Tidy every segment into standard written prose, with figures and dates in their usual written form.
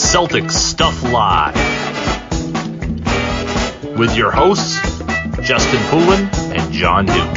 Celtic Stuff Live with your hosts, Justin Poulin and John Duke.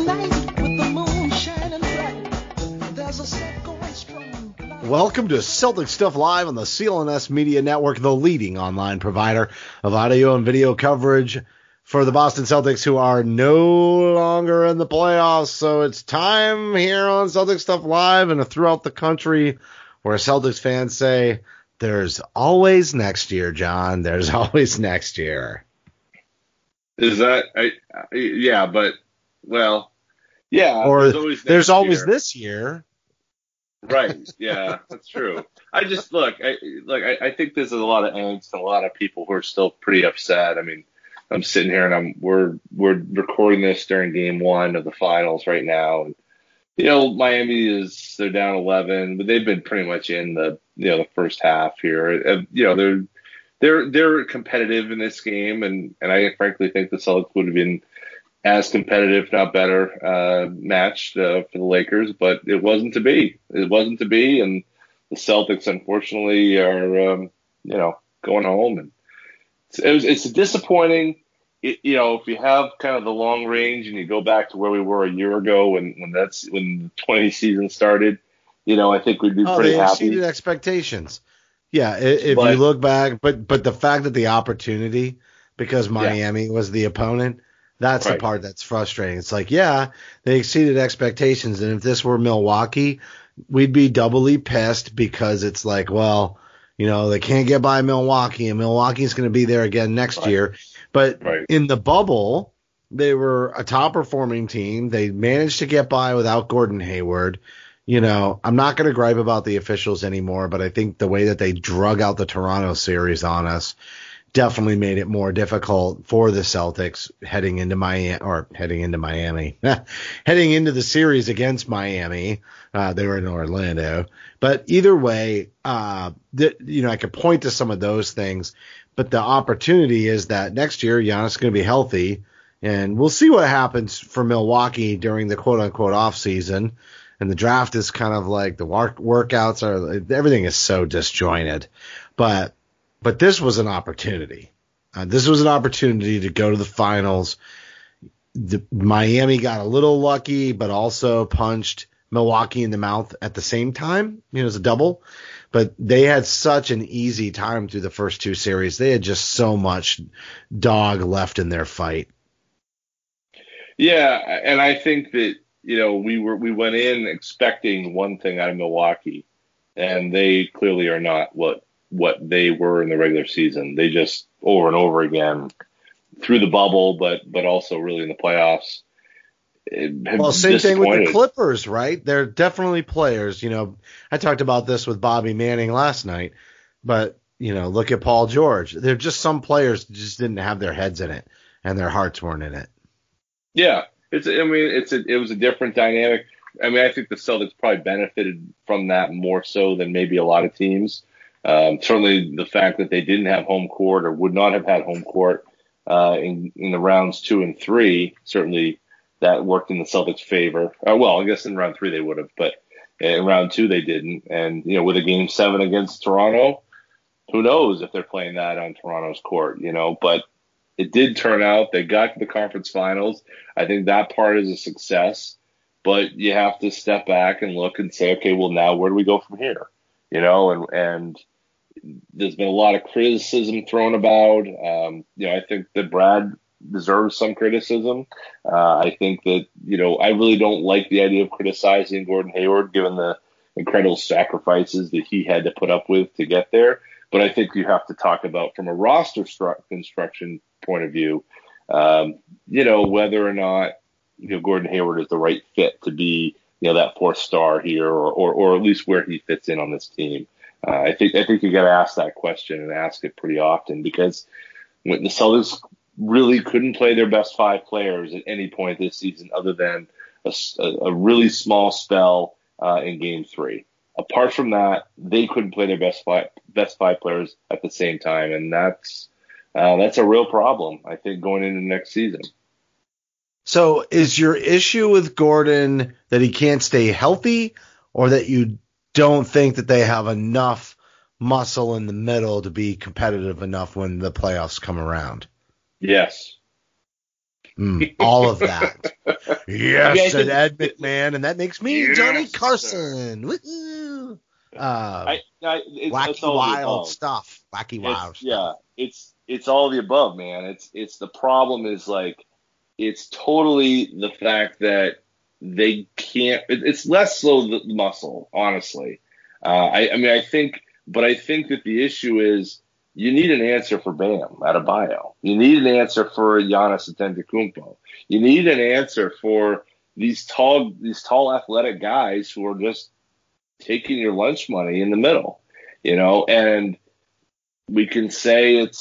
Welcome to Celtic Stuff Live on the CLNS Media Network, the leading online provider of audio and video coverage for the Boston Celtics, who are no longer in the playoffs. So it's time here on Celtic Stuff Live and throughout the country where Celtics fans say, there's always next year, John. There's always next year. Is that, yeah, but, well, yeah. Or there's always this year. Right. Yeah, that's true. I just, I think there's a lot of angst and a lot of people who are still pretty upset. I mean, I'm sitting here and we're recording this during game one of the finals right now. And, you know, Miami they're down 11, but they've been pretty much in the first half here. You know, they're competitive in this game. And I frankly think the Celtics would have been as competitive, if not better, matched for the Lakers, but it wasn't to be. It wasn't to be. And the Celtics, unfortunately, are, going home. And it's disappointing. If you have kind of the long range and you go back to where we were a year ago when the 20 season started, I think we'd be pretty happy. They exceeded expectations. Yeah, if you look back, but the fact that the opportunity, because Miami was the opponent, that's the part that's frustrating. It's like, yeah, they exceeded expectations, and if this were Milwaukee, we'd be doubly pissed because it's like, well, they can't get by Milwaukee, and Milwaukee's going to be there again next year. But in the bubble, they were a top-performing team. They managed to get by without Gordon Hayward. I'm not going to gripe about the officials anymore, but I think the way that they drug out the Toronto series on us definitely made it more difficult for the Celtics heading into the series against Miami. They were in Orlando. But either way, I could point to some of those things. But the opportunity is that next year Giannis is going to be healthy, and we'll see what happens for Milwaukee during the quote-unquote off-season. And the draft is kind of like the workouts everything is so disjointed. But this was an opportunity. This was an opportunity to go to the finals. Miami got a little lucky, but also punched Milwaukee in the mouth at the same time. It was a double. But they had such an easy time through the first two series. They had just so much dog left in their fight. Yeah, and I think that, we went in expecting one thing out of Milwaukee, and they clearly are not what they were in the regular season. They just over and over again through the bubble, but also really in the playoffs. Well, same thing with the Clippers, right? They're definitely players. I talked about this with Bobby Manning last night, but look at Paul George. They're just some players that just didn't have their heads in it and their hearts weren't in it. Yeah, it was a different dynamic. I mean, I think the Celtics probably benefited from that more so than maybe a lot of teams. Certainly the fact that they didn't have home court or would not have had home court in the rounds 2 and 3, certainly that worked in the Celtics' favor. Well, I guess in round 3 they would have, but in round 2 they didn't. And, with a game 7 against Toronto, who knows if they're playing that on Toronto's court, but it did turn out they got to the conference finals. I think that part is a success, but you have to step back and look and say, okay, well, now where do we go from here? And there's been a lot of criticism thrown about. I think that Brad deserves some criticism. I think that, I really don't like the idea of criticizing Gordon Hayward, given the incredible sacrifices that he had to put up with to get there. But I think you have to talk about, from a roster construction point of view, whether or not, Gordon Hayward is the right fit to be, that fourth star here, or at least where he fits in on this team. I think you got to ask that question and ask it pretty often, because when the Celtics really couldn't play their best 5 players at any point this season, other than a really small spell in Game 3. Apart from that, they couldn't play their best five players at the same time, and that's a real problem, I think, going into next season. So is your issue with Gordon that he can't stay healthy, or that you don't think that they have enough muscle in the middle to be competitive enough when the playoffs come around. Yes. All of that. Yes, said Ed McMahon, and that makes me Yes, Johnny Carson. Woohoo! Wacky wild stuff. Wacky wild stuff. Yeah, it's all the above, man. It's the problem is like it's totally the fact that they can't. It's less so the muscle, honestly. I think that the issue is you need an answer for Bam Adebayo. You need an answer for Giannis Antetokounmpo. You need an answer for these tall athletic guys who are just taking your lunch money in the middle, and we can say I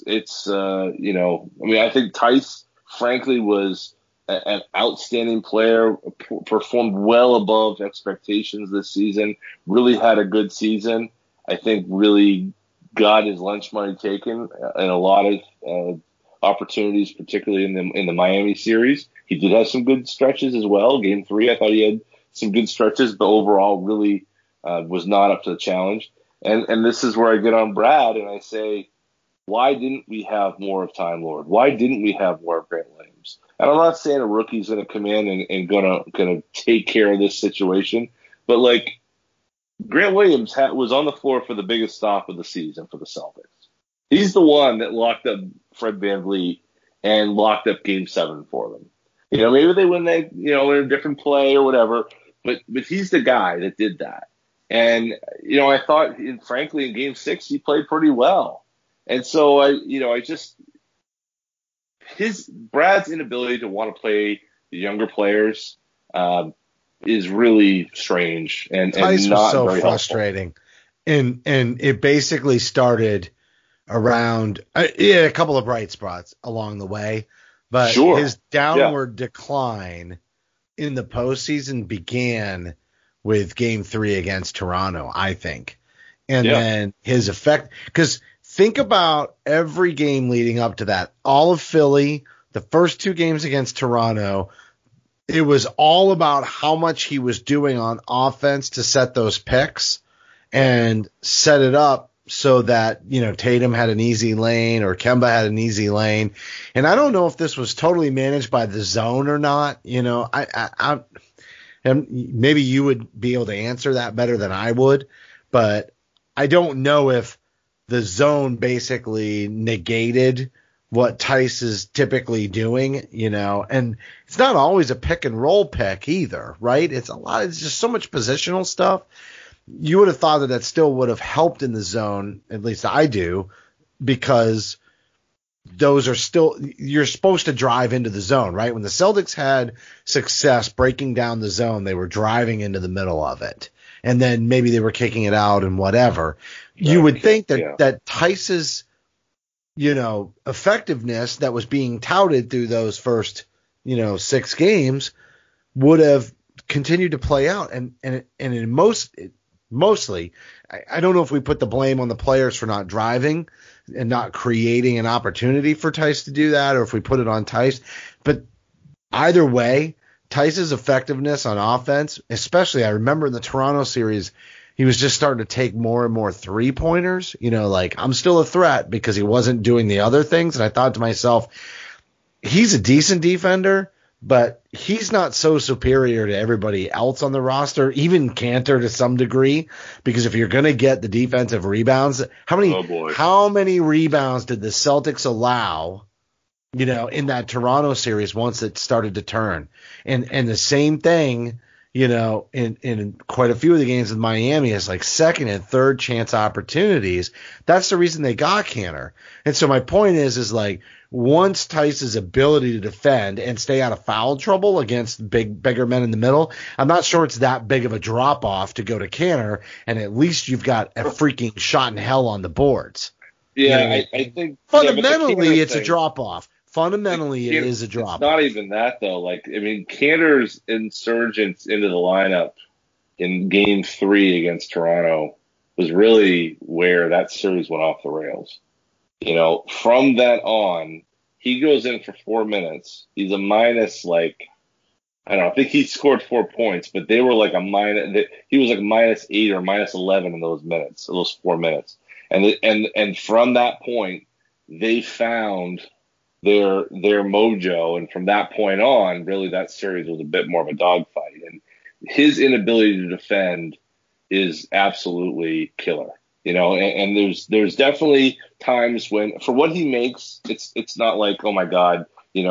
think Tice frankly was an outstanding player, performed well above expectations this season, really had a good season. I think really got his lunch money taken in a lot of opportunities, particularly in the Miami series. He did have some good stretches as well. Game 3, I thought he had some good stretches, but overall really was not up to the challenge. And this is where I get on Brad and I say, why didn't we have more of Time Lord? Why didn't we have more of Grant Williams? And I'm not saying a rookie's going to come in and gonna take care of this situation, but like Grant Williams was on the floor for the biggest stop of the season for the Celtics. He's the one that locked up Fred VanVleet and locked up Game 7 for them. Maybe they win in a different play or whatever, but he's the guy that did that. And, I thought, frankly, in Game 6, he played pretty well. And so, Brad's inability to want to play the younger players is really strange and Tice not was so very frustrating. And it basically started around a couple of bright spots along the way, but his downward decline in the postseason began with Game 3 against Toronto, I think. And then his effect, because think about every game leading up to that. All of Philly, the first 2 games against Toronto, it was all about how much he was doing on offense to set those picks and set it up so that, Tatum had an easy lane or Kemba had an easy lane. And I don't know if this was totally managed by the zone or not. And maybe you would be able to answer that better than I would, but I don't know if the zone basically negated what Tice is typically doing, and it's not always a pick and roll pick either, right? It's just so much positional stuff. You would have thought that still would have helped in the zone, at least I do, because those are still, you're supposed to drive into the zone, right? When the Celtics had success breaking down the zone, they were driving into the middle of it. And then maybe they were kicking it out and whatever. You would think that Tice's, effectiveness that was being touted through those first, 6 games would have continued to play out. And mostly, I don't know if we put the blame on the players for not driving and not creating an opportunity for Tice to do that, or if we put it on Tice. But either way, Tice's effectiveness on offense, especially I remember in the Toronto series, he was just starting to take more and more 3-pointers, I'm still a threat because he wasn't doing the other things. And I thought to myself, he's a decent defender, but he's not so superior to everybody else on the roster, even Cantor to some degree, because if you're going to get the defensive rebounds, how many rebounds did the Celtics allow, in that Toronto series once it started to turn? And the same thing, in quite a few of the games with Miami, is like second and third chance opportunities. That's the reason they got Cantor. And so my point is like, once Tice's ability to defend and stay out of foul trouble against bigger men in the middle, I'm not sure it's that big of a drop off to go to Cantor, and at least you've got a freaking shot in hell on the boards. Yeah, I think fundamentally it's a drop off. Fundamentally, it is a drop. It's not even that though. Cantor's insurgence into the lineup in Game 3 against Toronto was really where that series went off the rails. From that on, he goes in for 4 minutes. He's a minus I don't know. I think he scored 4 points, but they were like he was like -8 or -11 in those minutes, those 4 minutes. And from that point, they found their mojo, and from that point on, really that series was a bit more of a dogfight. And his inability to defend is absolutely killer. And there's definitely times when, for what he makes, it's not like, oh my God,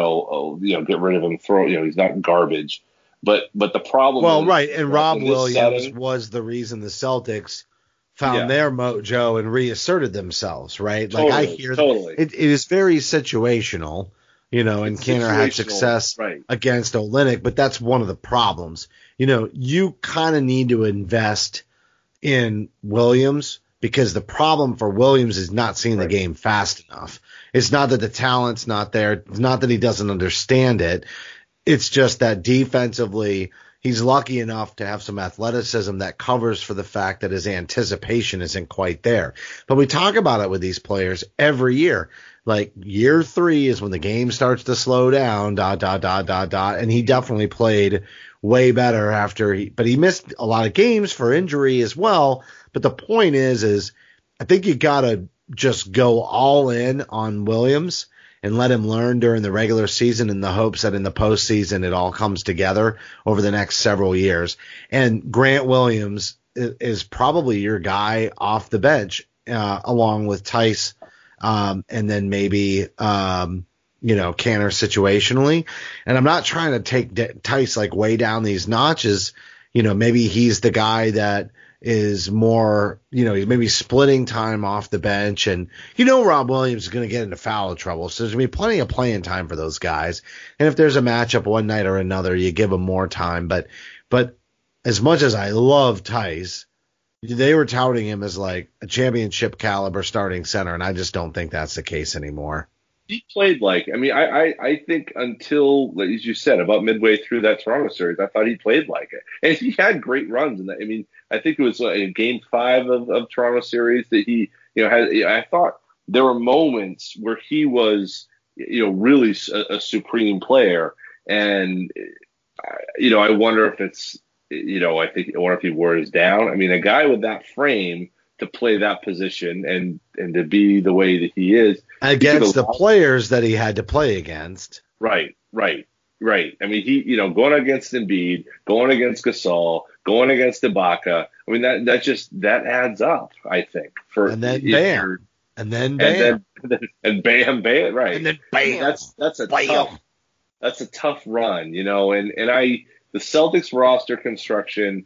get rid of him, he's not garbage. But the problem Well, is, right, and Rob Williams setting, was the reason the Celtics found their mojo and reasserted themselves, right? Like I hear it is very situational, and Kanter had success against Olynyk, but that's one of the problems. You kind of need to invest in Williams, because the problem for Williams is not seeing the game fast enough. It's not that the talent's not there. It's not that he doesn't understand it. It's just that defensively, he's lucky enough to have some athleticism that covers for the fact that his anticipation isn't quite there. But we talk about it with these players every year. Like year 3 is when the game starts to slow down, ... And he definitely played way better but he missed a lot of games for injury as well. But the point is I think you got to just go all in on Williams and let him learn during the regular season in the hopes that in the postseason it all comes together over the next several years. And Grant Williams is probably your guy off the bench, along with Tice, and then maybe Kanter situationally. And I'm not trying to take Tice like way down these notches. Maybe he's the guy that is more, he's maybe splitting time off the bench, and Rob Williams is going to get into foul trouble, so there's going to be plenty of playing time for those guys. And if there's a matchup one night or another, you give them more time. But as much as I love Tice, they were touting him as like a championship caliber starting center, and I just don't think that's the case anymore. He played I think until, as you said, about midway through that Toronto series, I thought he played like it. And he had great runs in that. I think it was in game 5 of Toronto series that he, I thought there were moments where he was, really a supreme player. And, I wonder if it's, I wonder if he wore his down. A guy with that frame to play that position and to be the way that he is against the players that he had to play against. Right. He, going against Embiid, going against Gasol, going against Ibaka. That adds up, I think. And then bam. And then bam. And bam, bam. Right. And then bam. That's a tough run, the Celtics roster construction,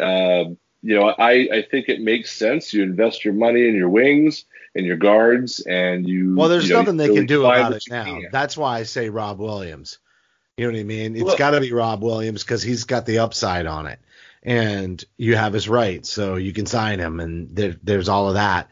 I think it makes sense. You invest your money in your wings and your guards, and there's nothing they can do about it now. That's why I say Rob Williams. You know what I mean? It's got to be Rob Williams because he's got the upside on it, and you have his rights, so you can sign him, and there's all of that.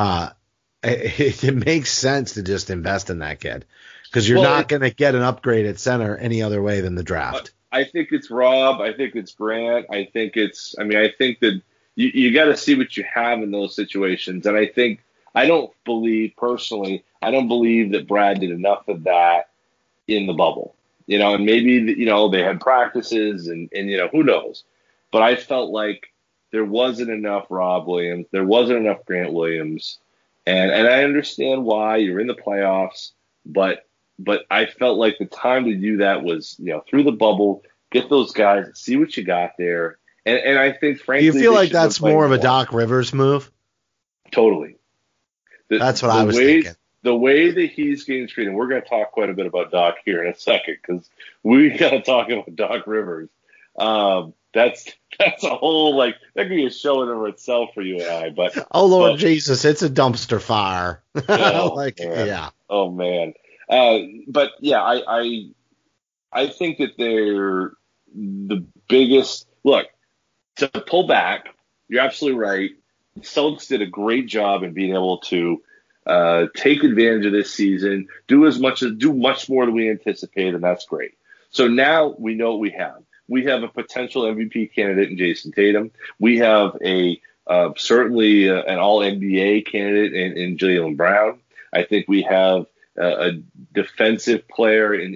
It makes sense to just invest in that kid because you're not going to get an upgrade at center any other way than the draft. I think it's Rob. I think it's Grant. I think that you got to see what you have in those situations. And I don't believe that Brad did enough of that in the bubble, and maybe, they had practices and who knows, but I felt like there wasn't enough Rob Williams. There wasn't enough Grant Williams. And I understand why you're in the playoffs, but I felt like the time to do that was, through the bubble, get those guys, see what you got there. And I think, frankly, do you feel like that's more of a Doc Rivers move? Totally. That's what I was thinking. The way that he's getting treated, and we're going to talk quite a bit about Doc here in a second because we got to talk about Doc Rivers. That's a whole, that could be a show in and of itself for you and I. But oh Lord Jesus, it's a dumpster fire. Yeah. Oh man. But yeah, I think that they're the biggest. Look, to pull back, you're absolutely right. The Celtics did a great job in being able to take advantage of this season, do much more than we anticipated, and that's great. So now we know what we have. We have a potential MVP candidate in Jason Tatum. We have certainly an All-NBA candidate in Jaylen Brown. I think we have a defensive player in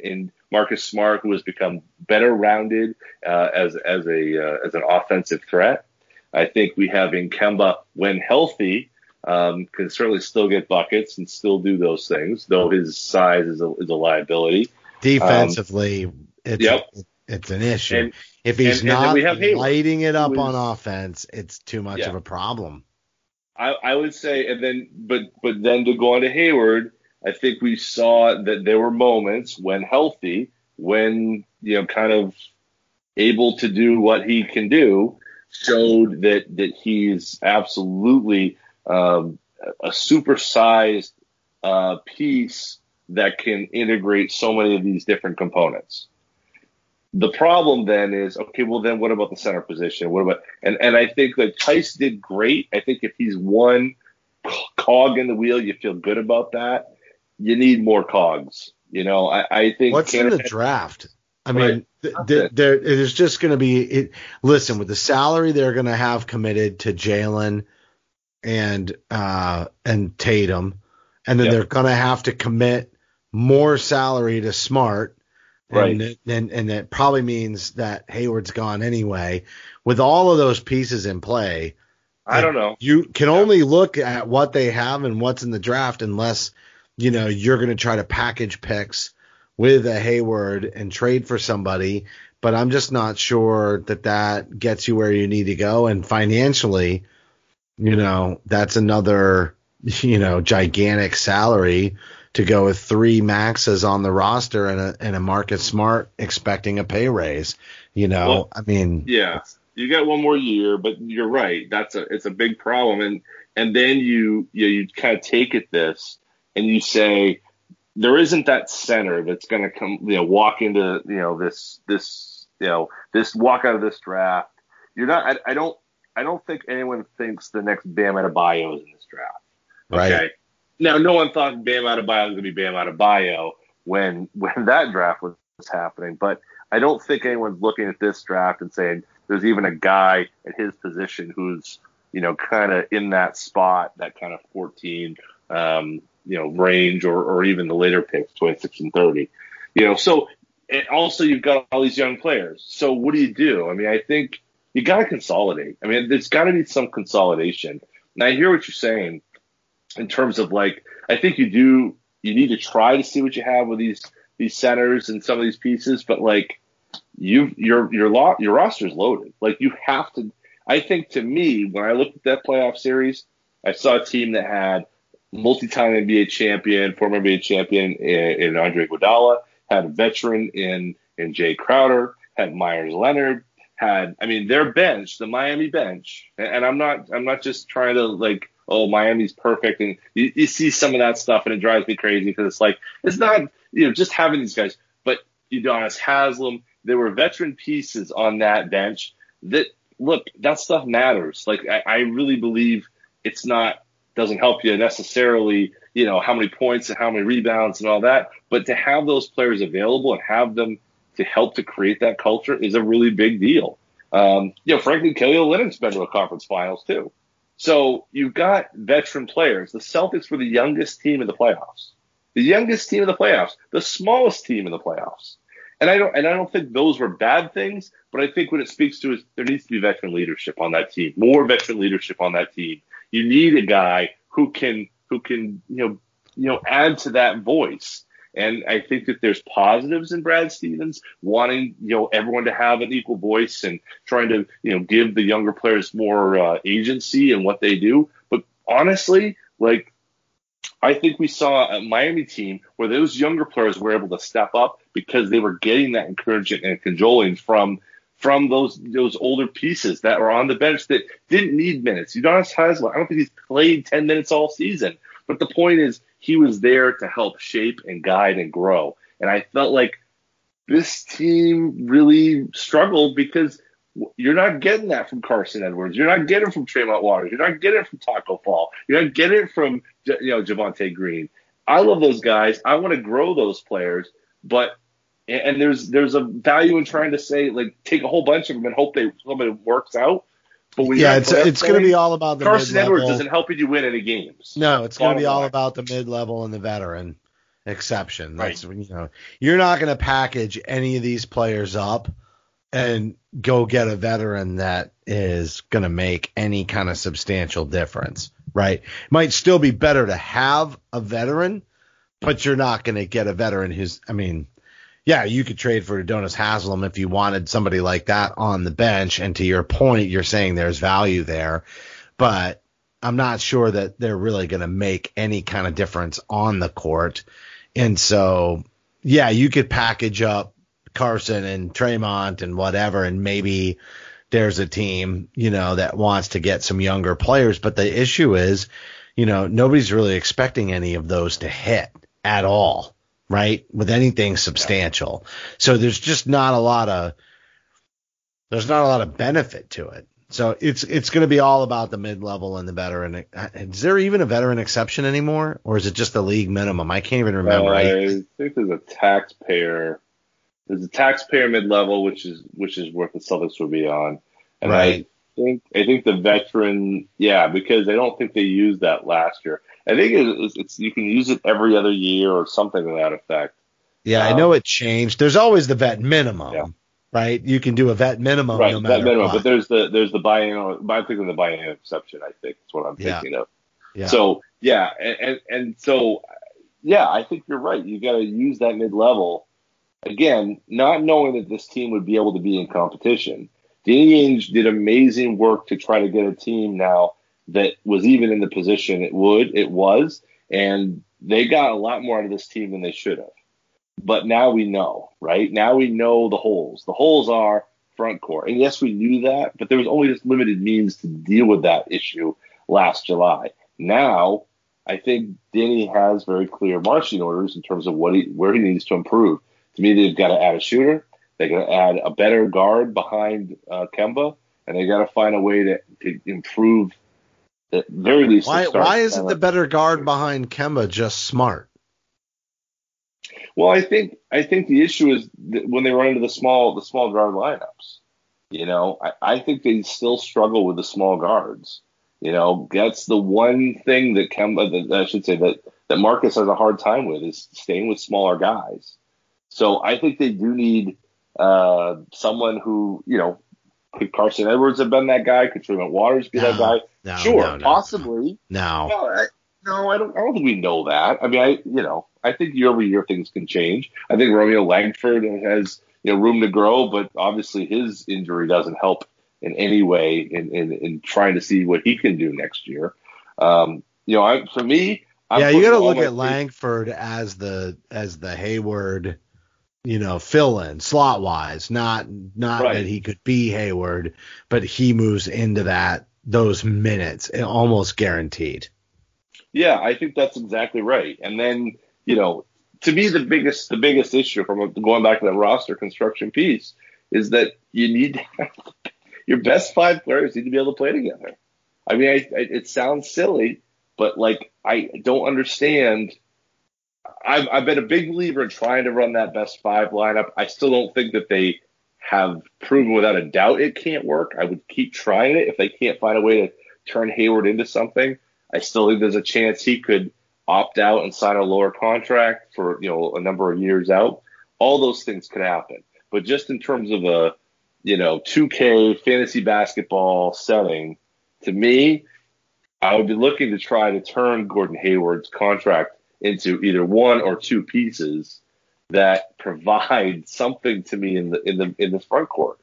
Marcus Smart, who has become better rounded as an offensive threat. I think we have Kemba, when healthy, can certainly still get buckets and still do those things, though his size is a liability. Defensively, it's an issue. And, if he's not we have Hayward, lighting it up on offense, it's too much of a problem. I would say, and then, but then to go on to Hayward, I think we saw that there were moments when healthy, when, kind of able to do what he can do, showed that he's absolutely a supersized piece that can integrate so many of these different components. The problem then is, okay, well then what about the center position? What about, and I think that Tice did great. I think if he's one cog in the wheel, you feel good about that. You need more cogs. I think. What's in the draft? I mean, there's just going to be listen, with the salary they're going to have committed to Jalen and Tatum, and then they're going to have to commit more salary to Smart. Right. And that probably means that Hayward's gone anyway. With all of those pieces in play, I don't know. You can only look at what they have and what's in the draft unless, you're going to try to package picks with a Hayward and trade for somebody. But I'm just not sure that gets you where you need to go. And financially, that's another, gigantic salary to go with 3 maxes on the roster and a Marcus Smart expecting a pay raise. Well, I mean, yeah, you got one more year, but you're right. It's a big problem. And then you kind of take it this and you say, there isn't that center that's going to come, walk into, this walk out of this draft. You're not, I don't think anyone thinks the next Bam Adebayo is in this draft. Okay. Right. Now, no one thought Bam Adebayo was going to be Bam Adebayo when that draft was happening, but I don't think anyone's looking at this draft and saying there's even a guy at his position who's, kind of in that spot, that kind of 14, range or even the later picks, 26 and 30. So and also you've got all these young players. So what do you do? I mean, I think you got to consolidate. I mean, there's got to be some consolidation. And I hear what you're saying. In terms of I think you need to try to see what you have with these centers and some of these pieces, but your roster is loaded. You have to. I think, to me, when I looked at that playoff series, I saw a team that had multi-time NBA champion, former NBA champion in Andre Iguodala, had a veteran in Jay Crowder, had Myers Leonard, their bench, the Miami bench, and I'm not just trying to Miami's perfect, and you see some of that stuff, and it drives me crazy because it's not just having these guys, but Udonis Haslem, there were veteran pieces on that bench that that stuff matters. I really believe doesn't help you necessarily, how many points and how many rebounds and all that, but to have those players available and have them to help to create that culture is a really big deal. Frankly, Kelly Olynyk's been to a conference finals too. So you've got veteran players. The Celtics were the youngest team in the playoffs. The smallest team in the playoffs. And I don't think those were bad things, but I think what it speaks to is there needs to be veteran leadership on that team, more veteran leadership on that team. You need a guy who can add to that voice. And I think that there's positives in Brad Stevens wanting, everyone to have an equal voice and trying to, give the younger players more agency in what they do. But honestly, I think we saw a Miami team where those younger players were able to step up because they were getting that encouragement and cajoling from those older pieces that were on the bench that didn't need minutes. Udonis Haslem, I don't think he's played 10 minutes all season. But the point is, he was there to help shape and guide and grow. And I felt like this team really struggled because you're not getting that from Carson Edwards. You're not getting it from Tremont Waters. You're not getting it from Taco Fall. You're not getting it from Javonte Green. I love those guys. I want to grow those players. And there's a value in trying to say, take a whole bunch of them and hope somebody works out. But it's going to be all about the Carson mid-level. Edwards doesn't help you win any games. No, it's going to be all about the mid-level and the veteran. exception. That's you're not going to package any of these players up and go get a veteran that is going to make any kind of substantial difference, right? It might still be better to have a veteran, but you're not going to get a veteran who's, you could trade for Adonis Haslam if you wanted somebody like that on the bench. And to your point, you're saying there's value there, but I'm not sure that they're really going to make any kind of difference on the court. And so, you could package up Carson and Tremont and whatever, and maybe there's a team, that wants to get some younger players. But the issue is, nobody's really expecting any of those to hit at all, right? With anything substantial. So there's just not a lot of benefit to it. So it's going to be all about the mid-level and the veteran. Is there even a veteran exception anymore, or is it just the league minimum? I can't even remember. I think there's a taxpayer. There's a taxpayer mid-level, which is what the Celtics would be on. And right. I think the veteran, because I don't think they used that last year. I think it's you can use it every other year or something to that effect. Yeah, I know it changed. There's always the vet minimum, right? You can do a vet minimum no matter what. But there's the biennial. I'm thinking the biennial exception. I think is what I'm thinking of. Yeah. So and so I think you're right. You got to use that mid-level. Again, not knowing that this team would be able to be in competition. Danny Ainge did amazing work to try to get a team now that was even in the position it was, and they got a lot more out of this team than they should have. But now we know, right? Now we know the holes. The holes are front court. And yes, we knew that, but there was only just limited means to deal with that issue last July. Now, I think Danny has very clear marching orders in terms of where he needs to improve. To me, they've got to add a shooter. They got to add a better guard behind Kemba, and they got to find a way to improve at very least. Why isn't the better guard behind Kemba just Smart? Well, I think the issue is that when they run into the small guard lineups. I think they still struggle with the small guards. That's the one thing that Kemba, that I should say that Marcus has a hard time with, is staying with smaller guys. So I think they do need someone who, could Carson Edwards have been that guy? Could Tremont Waters be that guy? No, sure, possibly. No. No, I don't think we know that. I think year over year things can change. I think Romeo Langford has room to grow, but obviously his injury doesn't help in any way in trying to see what he can do next year. For me, you got to look at Langford as the Hayward, fill in slot wise, not right. That he could be Hayward, but he moves into those minutes almost guaranteed. Yeah, I think that's exactly right. And then, to me, the biggest issue from going back to that roster construction piece is that you need to have your best 5 players need to be able to play together. It sounds silly, but I don't understand. I've been a big believer in trying to run that best 5 lineup. I still don't think that they have proven without a doubt it can't work. I would keep trying it if they can't find a way to turn Hayward into something. I still think there's a chance he could opt out and sign a lower contract for a number of years out. All those things could happen. But just in terms of a 2K fantasy basketball setting, to me, I would be looking to try to turn Gordon Hayward's contract into either 1 or 2 pieces that provide something to me in the front court.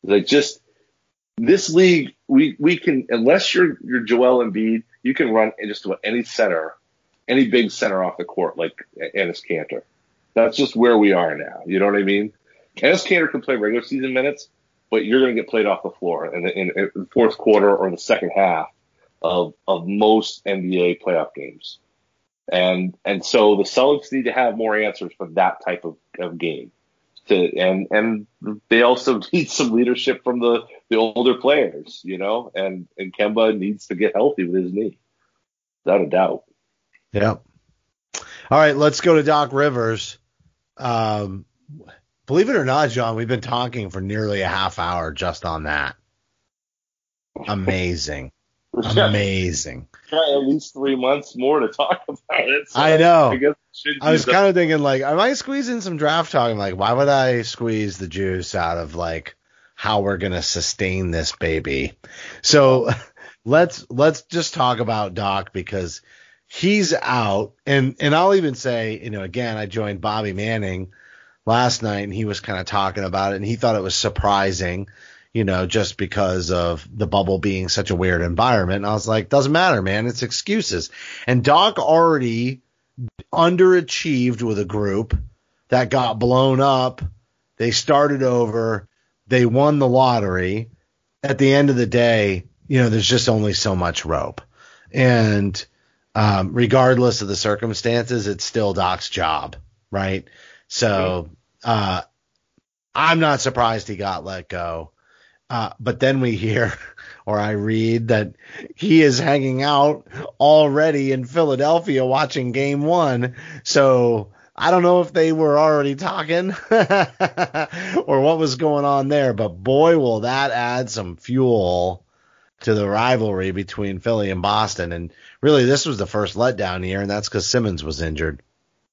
This league, we can, unless you're Joel Embiid, you can run just about any big center off the court like Enes Kanter. That's just where we are now. You know what I mean? Enes Kanter can play regular season minutes, but you're going to get played off the floor in the fourth quarter or the second half of most NBA playoff games. And so the Celtics need to have more answers for that type of game. And they also need some leadership from the older players, and Kemba needs to get healthy with his knee. Without a doubt. Yeah. All right, let's go to Doc Rivers. Believe it or not, John, we've been talking for nearly a half hour just on that. Amazing. Amazing. Got at least 3 months more to talk about it. So I know. I was kind of thinking, like, I might squeeze in some draft talk. I'm like, why would I squeeze the juice out of, like, how we're going to sustain this baby? So let's just talk about Doc, because he's out. And I'll even say, again, I joined Bobby Manning last night, and he was kind of talking about it, and he thought it was surprising, just because of the bubble being such a weird environment. And I was like, doesn't matter, man. It's excuses. And Doc already underachieved with a group that got blown up. They started over. They won the lottery. At the end of the day, there's just only so much rope. And regardless of the circumstances, it's still Doc's job, right? So I'm not surprised he got let go. But then we hear, or I read, that he is hanging out already in Philadelphia watching Game 1. So I don't know if they were already talking or what was going on there. But boy, will that add some fuel to the rivalry between Philly and Boston. And really, this was the first letdown here, and that's because Simmons was injured.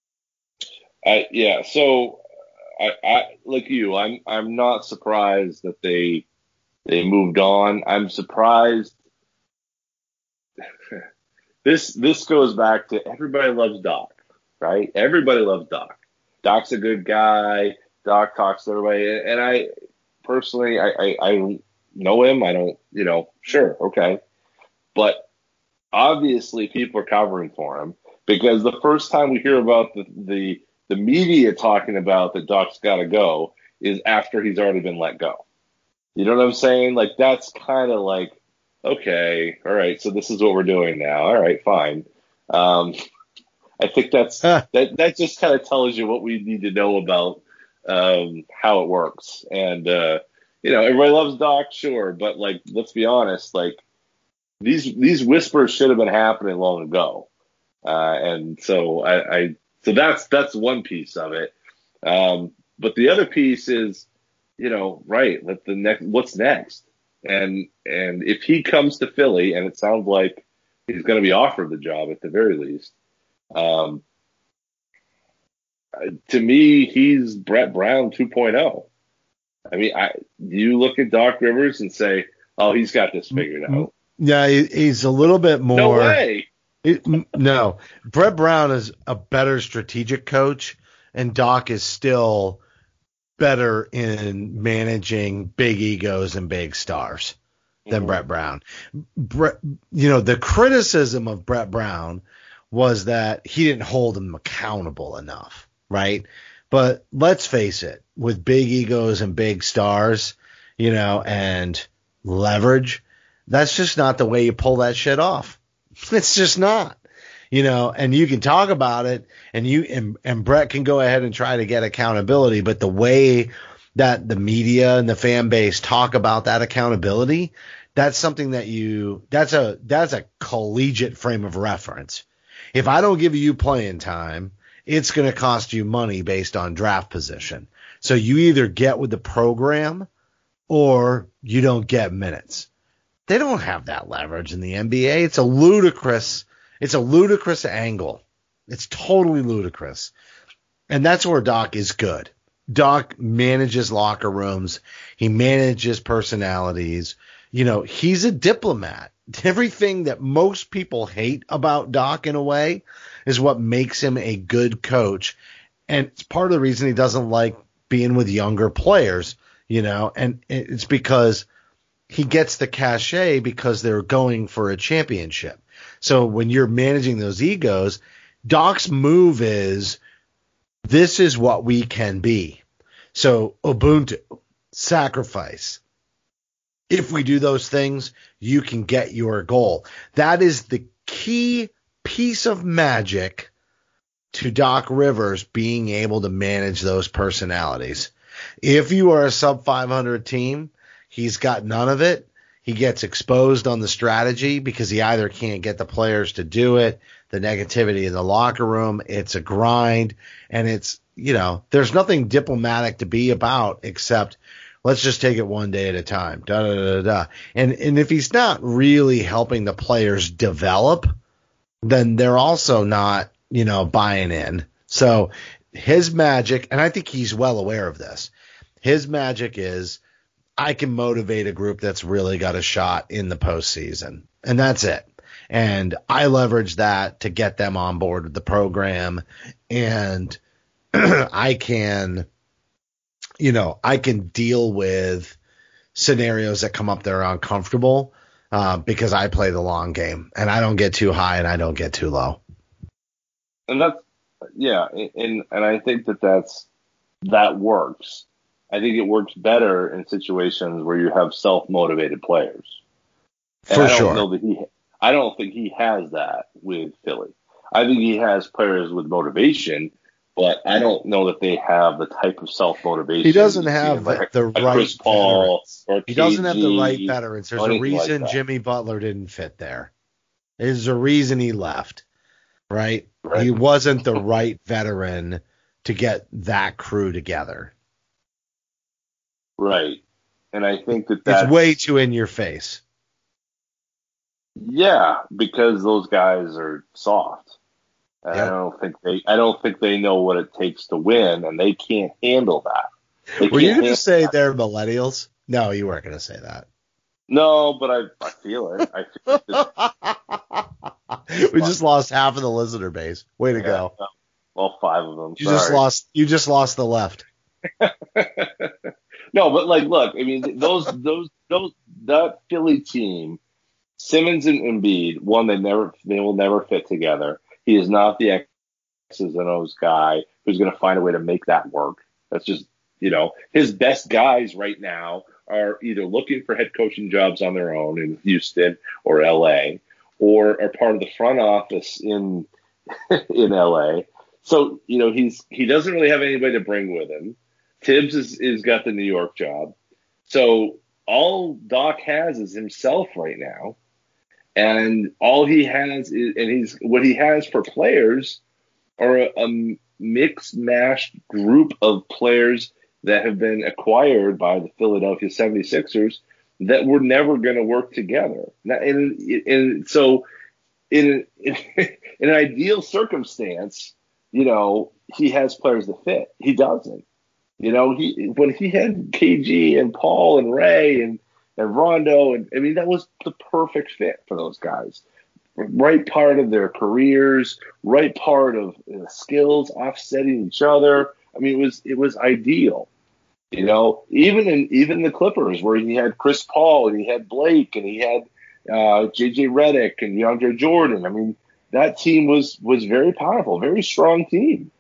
Yeah. So I like you, I'm not surprised that they moved on. I'm surprised. This goes back to everybody loves Doc, right? Everybody loves Doc. Doc's a good guy. Doc talks to everybody. And I personally, I know him. I don't, sure. Okay. But obviously people are covering for him, because the first time we hear about the media talking about that Doc's got to go is after he's already been let go. You know what I'm saying? Like, that's kind of like, okay, all right, so this is what we're doing now. All right, fine. I think that just kind of tells you what we need to know about how it works. And everybody loves Doc, sure, but like, let's be honest, like these whispers should have been happening long ago. And so so that's one piece of it. But the other piece is, right, what's next? And if he comes to Philly, and it sounds like he's going to be offered the job at the very least, to me, he's Brett Brown 2.0. I mean, do you look at Doc Rivers and say, oh, he's got this figured out? Yeah, he's a little bit more. No way. No, Brett Brown is a better strategic coach, and Doc is still better in managing big egos and big stars than Brett Brown. The criticism of Brett Brown was that he didn't hold him accountable enough, right? But let's face it, with big egos and big stars, and leverage, that's just not the way you pull that shit off. It's just not. And you can talk about it, and Brett can go ahead and try to get accountability, but the way that the media and the fan base talk about that accountability, that's something that's a collegiate frame of reference. If I don't give you playing time, it's going to cost you money based on draft position. So you either get with the program or you don't get minutes. They don't have that leverage in the NBA. It's a ludicrous angle. It's totally ludicrous. And that's where Doc is good. Doc manages locker rooms. He manages personalities. He's a diplomat. Everything that most people hate about Doc, in a way, is what makes him a good coach. And it's part of the reason he doesn't like being with younger players, and it's because he gets the cachet because they're going for a championship. So when you're managing those egos, Doc's move is, this is what we can be. So Ubuntu, sacrifice. If we do those things, you can get your goal. That is the key piece of magic to Doc Rivers being able to manage those personalities. If you are a sub 500 team, he's got none of it. He gets exposed on the strategy because he either can't get the players to do it, the negativity in the locker room, it's a grind, and it's, there's nothing diplomatic to be about except Let's just take it one day at a time. Da da da da. And if he's not really helping the players develop, then they're also not, buying in. So his magic, and I think he's well aware of this, his magic is I can motivate a group that's really got a shot in the postseason, and that's it. And I leverage that to get them on board with the program, and I can deal with scenarios that come up that are uncomfortable because I play the long game, and I don't get too high and I don't get too low. And that's, and I think that works. I think it works better in situations where you have self-motivated players. And I don't think he has that with Philly. I think he has players with motivation, but I don't know that they have the type of self-motivation. He doesn't have the right Chris Paul veterans. Or he KG, doesn't have the right veterans. There's a reason like Jimmy Butler didn't fit there. There's a reason he left, right? He wasn't the right veteran to get that crew together. Right. And I think that's it's way too in your face. Yeah, because those guys are soft. And yep. I don't think they know what it takes to win, and they can't handle that. Were you going to say they're millennials? No, you weren't going to say that. No, but I feel it. We just lost half of the listener base. Way to go. Well, 5 of them. You just lost the left. No, but look, I mean, that Philly team, Simmons and Embiid, they will never fit together. He is not the X's and O's guy who's going to find a way to make that work. That's just, his best guys right now are either looking for head coaching jobs on their own in Houston or LA, or are part of the front office in LA. So, he doesn't really have anybody to bring with him. Tibbs is got the New York job. So all Doc has is himself right now. And all he has is, what he has for players are a mixed mashed group of players that have been acquired by the Philadelphia 76ers that were never going to work together. And so in an ideal circumstance, he has players that fit. He doesn't. When he had KG and Paul and Ray and Rondo, that was the perfect fit for those guys. Right part of their careers, right part of skills offsetting each other. It was ideal. Even the Clippers, where he had Chris Paul and he had Blake and he had JJ Redick and DeAndre Jordan. That team was very powerful, very strong team.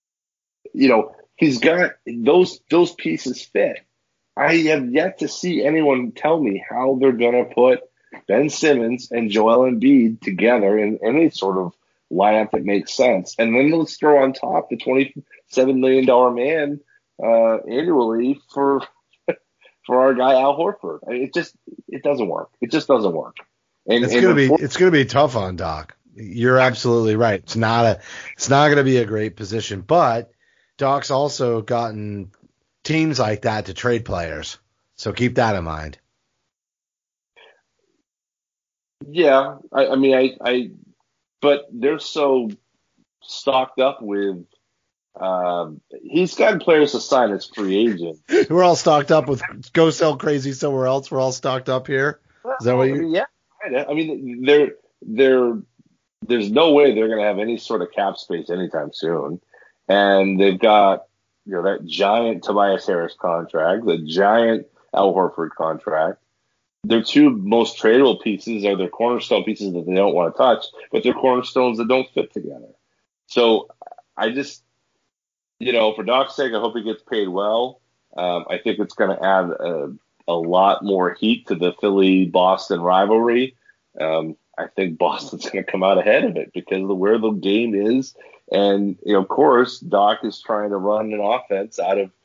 He's got those pieces fit. I have yet to see anyone tell me how they're going to put Ben Simmons and Joel Embiid together in any sort of lineup that makes sense. And then let's throw on top the $27 million man annually for our guy Al Horford. It doesn't work. It just doesn't work. And it's gonna be tough on Doc. You're absolutely right. It's not going to be a great position, but Doc's also gotten teams like that to trade players. So keep that in mind. Yeah. But they're so stocked up with, he's got players to sign as free agents. We're all stocked up with go sell crazy somewhere else. We're all stocked up here. Is that what you? Yeah. There's no way they're going to have any sort of cap space anytime soon. And they've got, that giant Tobias Harris contract, the giant Al Horford contract. Their 2 most tradable pieces are their cornerstone pieces that they don't want to touch, but they're cornerstones that don't fit together. So I just, for Doc's sake, I hope he gets paid well. I think it's going to add a lot more heat to the Philly-Boston rivalry. I think Boston's going to come out ahead of it because of where the game is. And, of course, Doc is trying to run an offense out of,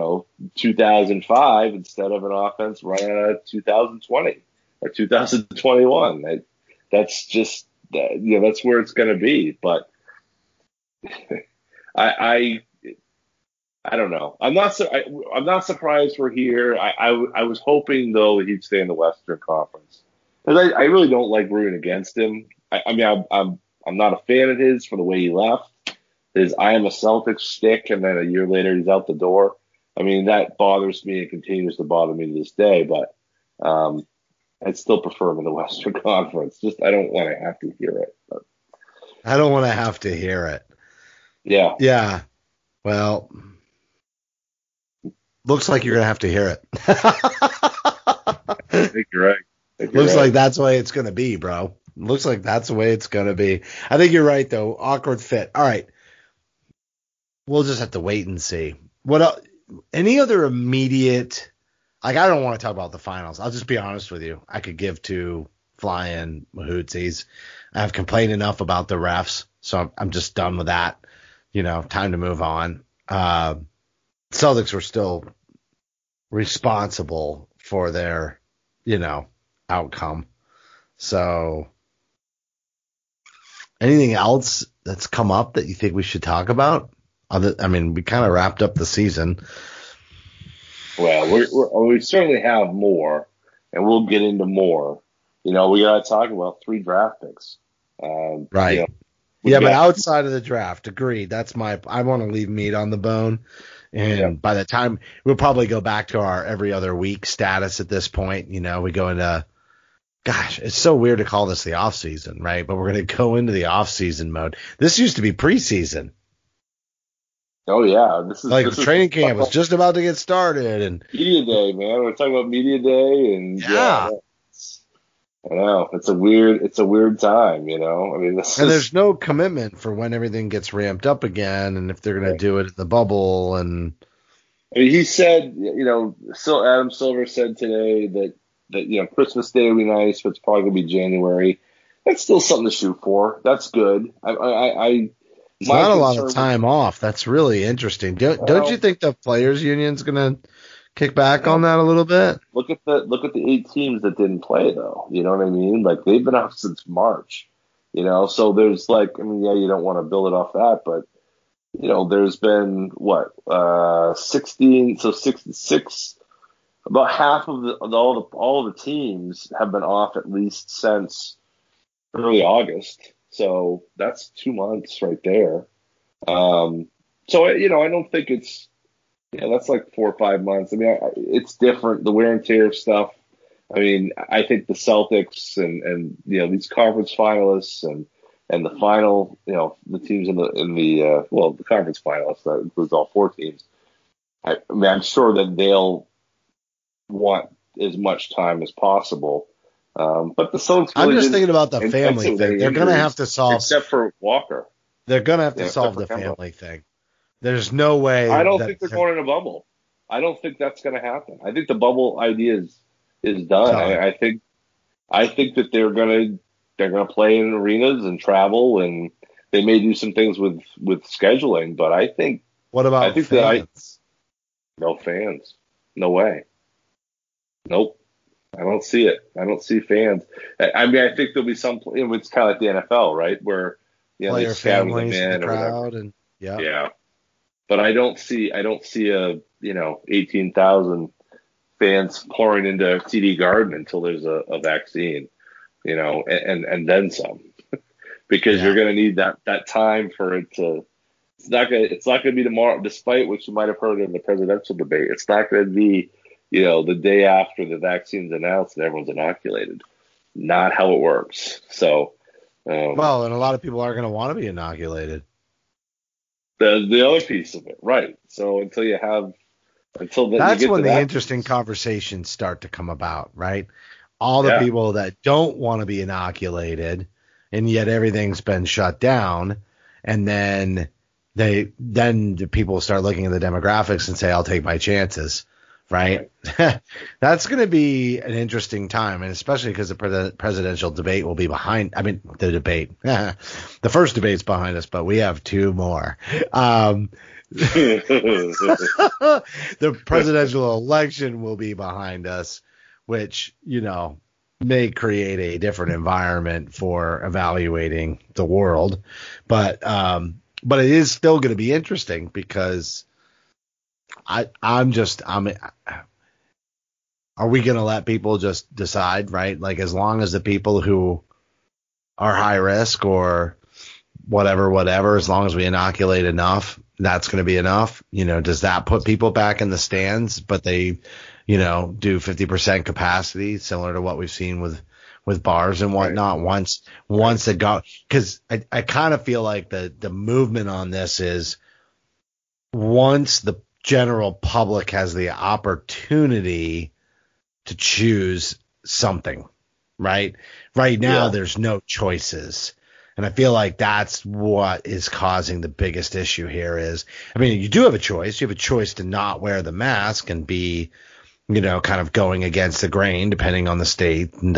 2005 instead of an offense running out of 2020 or 2021. That's just, that's where it's going to be. But I don't know. I'm not surprised we're here. I was hoping though that he'd stay in the Western Conference because I really don't like rooting against him. I mean I'm not a fan of his for the way he left. His I am a Celtics stick, and then a year later he's out the door. I mean that bothers me and continues to bother me to this day. But I'd still prefer him in the Western Conference. Just I don't want to have to hear it. But, I don't want to have to hear it. yeah. Yeah. Well, looks like you're going to have to hear it. I think you're right. Looks like that's the way it's going to be, bro. Looks like that's the way it's going to be. I think you're right, though. Awkward fit. All right. We'll just have to wait and see. What else? Any other immediate, like, I don't want to talk about the finals. I'll just be honest with you. I could give two flying mahootsies. I've complained enough about the refs, so I'm just done with that. You know, time to move on. Celtics were still responsible for their, you know, outcome. So anything else that's come up that you think we should talk about? I mean, we kind of wrapped up the season. Well, we certainly have more, and we'll get into more. You know, we got to talk about 3 draft picks. Right. You know, yeah, but outside of the draft, agreed. I want to leave meat on the bone. And by the time we'll probably go back to our every other week status at this point, you know, we go into, gosh, it's so weird to call this the off season, right? But we're going to go into the off season mode. This used to be preseason. Oh yeah, this is training camp was just about to get started, and media day, man. We're talking about media day, and I know it's a weird time, you know. I mean, there's no commitment for when everything gets ramped up again, and if they're going to do it in the bubble. And I mean, he said, you know, Adam Silver said today that you know Christmas Day would be nice, but it's probably going to be January. That's still something to shoot for. That's good. It's not a lot of time off. That's really interesting. Don't you think the players' union's going to kick back on that a little bit? Look at the 8 teams that didn't play though. You know what I mean? Like they've been off since March. You know, so there's like, I mean, yeah, you don't want to build it off that, but you know, there's been 16, so 66. About half of all the teams have been off at least since early August. So that's 2 months right there. So, you know, I don't think it's, that's like 4 or 5 months. I mean, it's different. The wear and tear stuff. I mean, I think the Celtics and you know, these conference finalists and the final, you know, the teams in the conference finalists, that includes all 4 teams. I mean, I'm sure that they'll want as much time as possible. But the Celtics. I'm just thinking about the family thing. They're going to have to solve, except for Walker. They're going to have to solve the family thing. There's no way. I don't think they're going in a bubble. I don't think that's going to happen. I think the bubble idea is done. I think that they're going to play in arenas and travel, and they may do some things with scheduling. But I think. What about fans? No fans. No way. Nope. I don't see it. I don't see fans. I mean, I think there'll be some. It's kind of like the NFL, right? Where player families in the crowd and yeah. But I don't see a 18,000 fans pouring into TD Garden until there's a vaccine, and then some, because you're going to need that time for it to. It's not going to be tomorrow, despite what you might have heard in the presidential debate. It's not going to be. The day after the vaccine's announced and everyone's inoculated. Not how it works. So, and a lot of people are going to want to be inoculated. The other piece of it, right? So that's when the interesting conversations start to come about, right? All the people that don't want to be inoculated, and yet everything's been shut down, and then the people start looking at the demographics and say, "I'll take my chances." Right. That's going to be an interesting time, and especially because the presidential debate will be behind. I mean, the debate, the first debate's behind us, but we have 2 more. The presidential election will be behind us, which, may create a different environment for evaluating the world. But it is still going to be interesting because are we going to let people just decide, right? Like, as long as the people who are high risk or whatever, as long as we inoculate enough, that's going to be enough. Does that put people back in the stands, but they, do 50% capacity, similar to what we've seen with bars and whatnot, right. once it got, because I kind of feel like the movement on this is once the general public has the opportunity to choose something, right? Right now, there's no choices. And I feel like that's what is causing the biggest issue here is, you do have a choice. You have a choice to not wear the mask and be, kind of going against the grain, depending on the state, and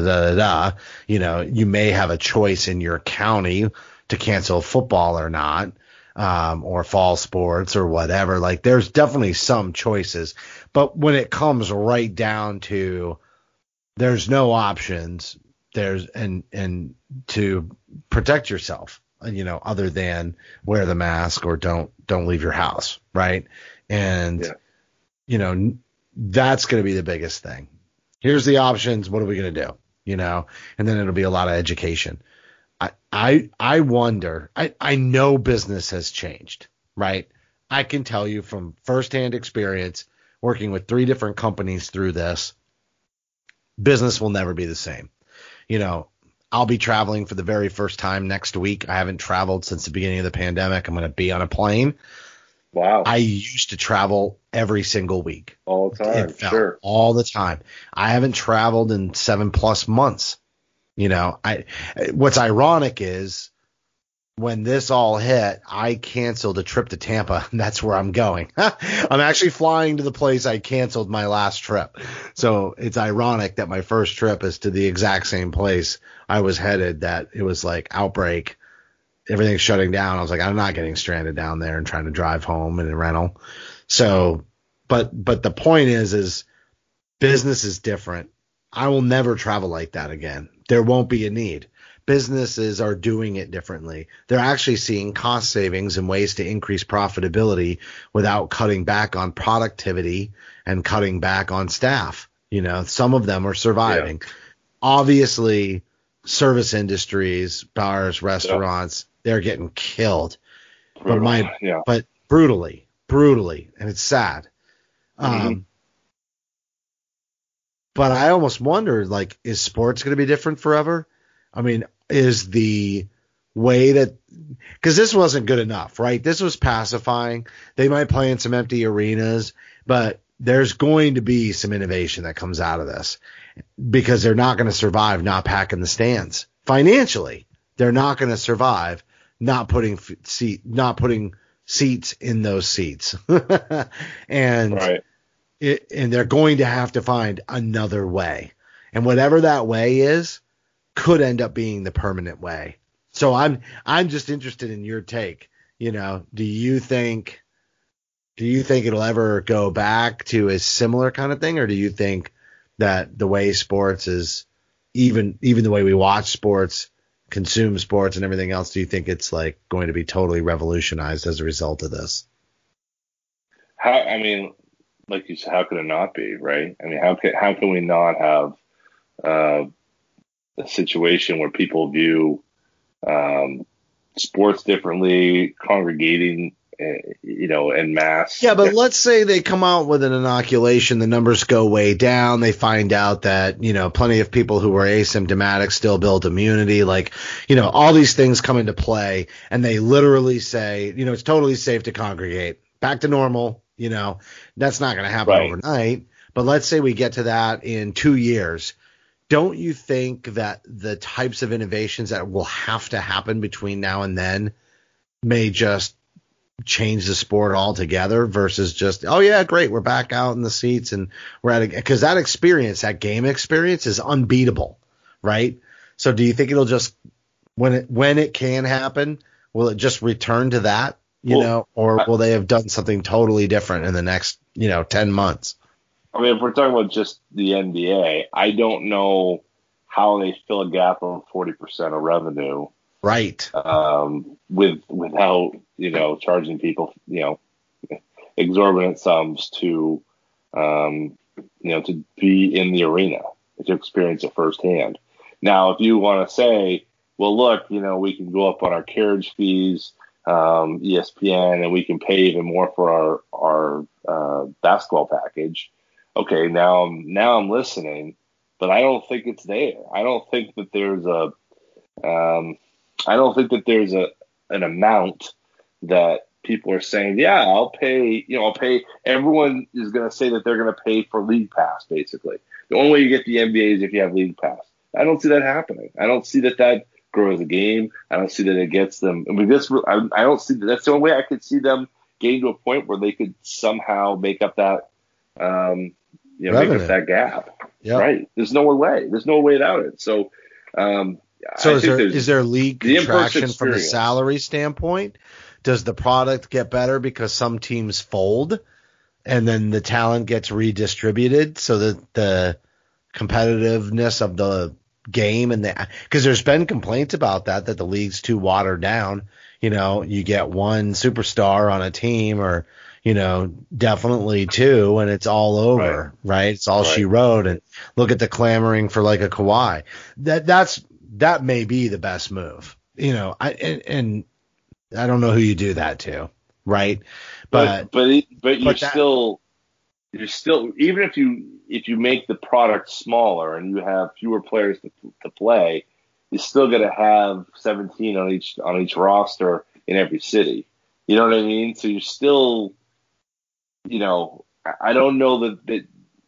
you may have a choice in your county to cancel football or not, or fall sports or whatever. Like, there's definitely some choices. But when it comes right down to there's no options, and to protect yourself, other than wear the mask or don't leave your house, right? And that's going to be the biggest thing. Here's the options. What are we going to do? And then it'll be a lot of education. I wonder. I know business has changed, right? I can tell you from firsthand experience working with 3 different companies through this, business will never be the same. I'll be traveling for the very first time next week. I haven't traveled since the beginning of the pandemic. I'm going to be on a plane. Wow. I used to travel every single week. All the time. Sure. All the time. I haven't traveled in 7+ months. What's ironic is when this all hit, I canceled a trip to Tampa, and that's where I'm going. I'm actually flying to the place I canceled my last trip. So it's ironic that my first trip is to the exact same place I was headed, that it was like outbreak. Everything's shutting down. I was like, I'm not getting stranded down there and trying to drive home in a rental. So, but the point is business is different. I will never travel like that again. There won't be a need. Businesses are doing it differently. They're actually seeing cost savings and ways to increase profitability without cutting back on productivity and cutting back on staff. Some of them are surviving. Yeah. Obviously, service industries, bars, restaurants, they're getting killed. But brutally, and it's sad. Mm-hmm. But I almost wonder, like, is sports going to be different forever? Is the way that – because this wasn't good enough, right? This was pacifying. They might play in some empty arenas, but there's going to be some innovation that comes out of this because they're not going to survive not packing the stands. Financially, they're not going to survive not putting seats in those seats. And right. And they're going to have to find another way. And whatever that way is – could end up being the permanent way. So I'm just interested in your take. Do you think it'll ever go back to a similar kind of thing, or do you think that the way sports is, even the way we watch sports, consume sports, and everything else, do you think it's like going to be totally revolutionized as a result of this? Like you said, how could it not be, right? How can we not have a situation where people view sports differently, congregating, en masse. Yeah, but let's say they come out with an inoculation, the numbers go way down. They find out that, plenty of people who were asymptomatic still build immunity. Like, all these things come into play, and they literally say, it's totally safe to congregate. Back to normal, that's not going to happen overnight. But let's say we get to that in 2 years. Don't you think that the types of innovations that will have to happen between now and then may just change the sport altogether versus just, oh yeah, great, we're back out in the seats and we're at it, because that game experience is unbeatable, right? So do you think it'll just, when it can happen, will it just return to that, or will they have done something totally different in the next, 10 months? If we're talking about just the NBA, I don't know how they fill a gap of 40% of revenue, right? Without charging people, exorbitant sums to, to be in the arena, to experience it firsthand. Now, if you want to say, well, look, we can go up on our carriage fees, ESPN, and we can pay even more for our basketball package. Okay, now I'm listening, but I don't think it's there. I don't think that there's an amount that people are saying, yeah, I'll pay. I'll pay. Everyone is going to say that they're going to pay for League Pass. Basically, the only way you get the NBA is if you have League Pass. I don't see that happening. I don't see that grows the game. I don't see that it gets them. I mean, I don't see that. That's the only way I could see them getting to a point where they could somehow make up that, make up that gap. Yep. Right? There's no way. There's no way without it. So, is there league contraction from the salary standpoint? Does the product get better because some teams fold, and then the talent gets redistributed so that the competitiveness of the game because there's been complaints about that the league's too watered down. You get one superstar on a team, or definitely two, and it's all over, right? It's all she wrote. And look at the clamoring for like a Kawhi. That may be the best move. I don't know who you do that to, right? But you're still even if you make the product smaller and you have fewer players to play, you're still going to have 17 on each roster in every city. You know what I mean? So you're still, I don't know that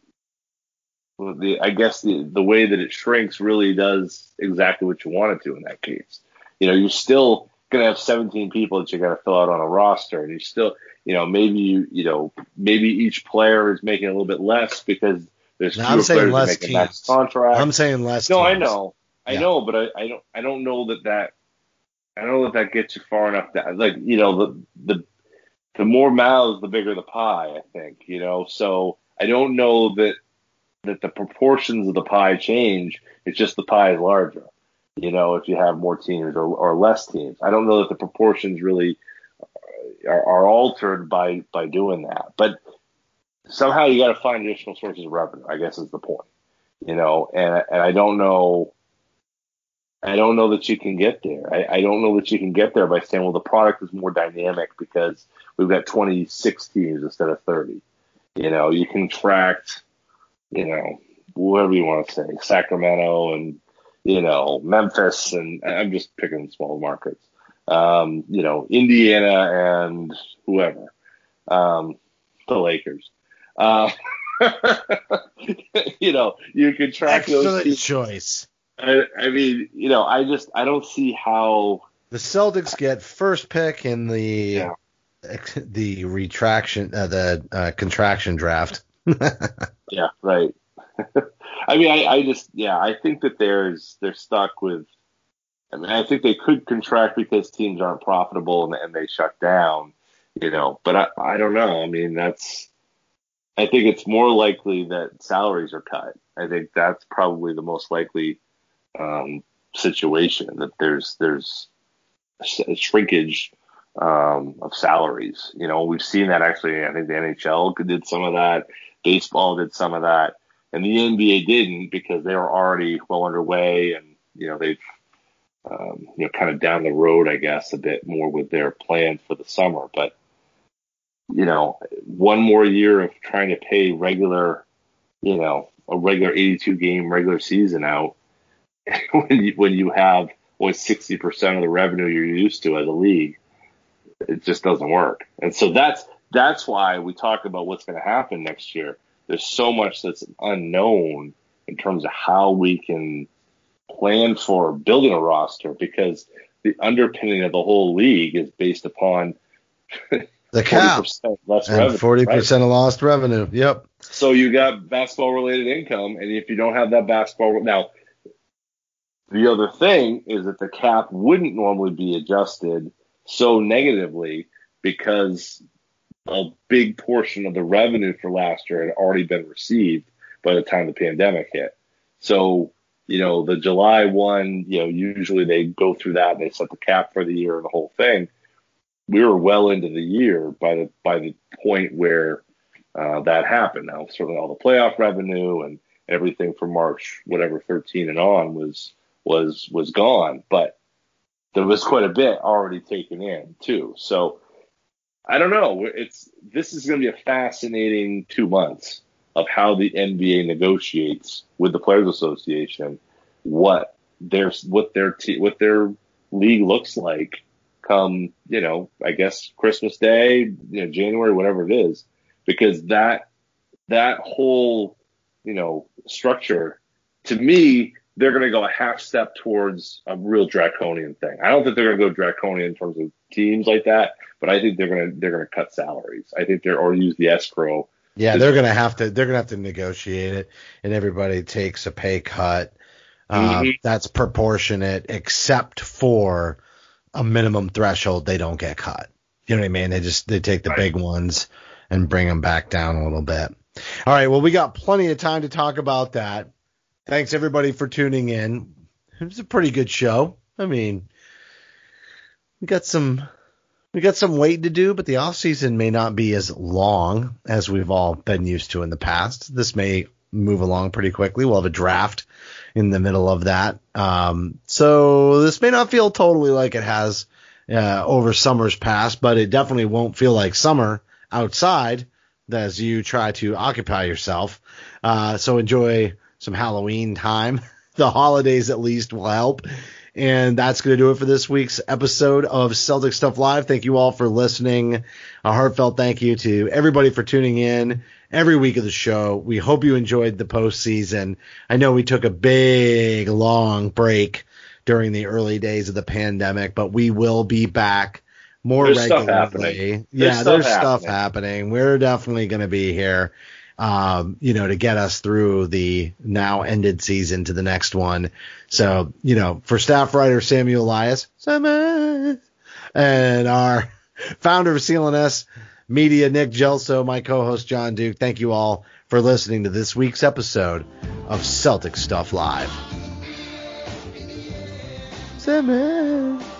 I guess the way that it shrinks really does exactly what you want it to in that case. You're still going to have 17 people that you got to fill out on a roster, and you still, maybe each player is making a little bit less because there's fewer players making max contracts. I'm saying less. No, teams. I know, but I don't know that gets you far enough that, like, the more mouths, the bigger the pie, I think, so I don't know that the proportions of the pie change. It's just the pie is larger, if you have more teams or less teams. I don't know that the proportions really are altered by doing that, but somehow you got to find additional sources of revenue, I guess is the point, and I don't know that you can get there. I don't know that you can get there by saying, well, the product is more dynamic because we've got 26 teams instead of 30. You contract, whatever you want to say, Sacramento and, Memphis, and I'm just picking small markets, Indiana and whoever, the Lakers. You contract those teams. Choice. I mean, I don't see how the Celtics get first pick in the contraction draft. Yeah, right. I mean, I think that they're stuck with. I mean, I think they could contract because teams aren't profitable and they shut down, But I don't know. I mean, I think it's more likely that salaries are cut. I think that's probably the most likely situation, that there's a shrinkage of salaries. We've seen that actually. I think the NHL did some of that, baseball did some of that, and the NBA didn't because they were already well underway, and they've kind of down the road, I guess, a bit more with their plans for the summer. But one more year of trying to pay regular, a regular 82 game regular season out. when you have only 60% of the revenue you're used to as a league, it just doesn't work. And so that's why we talk about what's going to happen next year. There's so much that's unknown in terms of how we can plan for building a roster, because the underpinning of the whole league is based upon the cap, 40% less and revenue, 40% of lost revenue. Yep. So you got basketball related income, and if you don't have that basketball now. The other thing is that the cap wouldn't normally be adjusted so negatively because a big portion of the revenue for last year had already been received by the time the pandemic hit. So, the July 1, usually they go through that and they set the cap for the year and the whole thing. we were well into the year by the point where that happened. Now, certainly all the playoff revenue and everything from March, whatever 13 and on was gone, but there was quite a bit already taken in too. So I don't know. This is going to be a fascinating 2 months of how the NBA negotiates with the Players Association, what their league looks like come, I guess Christmas Day, January, whatever it is, because that whole, structure, to me, they're going to go a half step towards a real draconian thing. I don't think they're going to go draconian in terms of teams like that, but I think they're going to cut salaries. I think or use the escrow. Yeah, they're going to have to negotiate it, and everybody takes a pay cut. That's proportionate, except for a minimum threshold. They don't get cut. You know what I mean? They take the big ones and bring them back down a little bit. All right. Well, we got plenty of time to talk about that. Thanks everybody for tuning in. It was a pretty good show. I mean, we got some waiting to do, but the off season may not be as long as we've all been used to in the past. This may move along pretty quickly. We'll have a draft in the middle of that. So this may not feel totally like it has over summers past, but it definitely won't feel like summer outside as you try to occupy yourself. So enjoy some Halloween time. The holidays at least will help. And that's going to do it for this week's episode of Celtic Stuff Live. Thank you all for listening. A heartfelt thank you to everybody for tuning in every week of the show. We hope you enjoyed the postseason. I know we took a big, long break during the early days of the pandemic, but we will be back more regularly. There's stuff happening. We're definitely going to be here. To get us through the now ended season to the next one. So, for staff writer Samuel Elias, and our founder of CLNS Media, Nick Gelso, my co-host John Duke, thank you all for listening to this week's episode of Celtic Stuff Live. Samuel.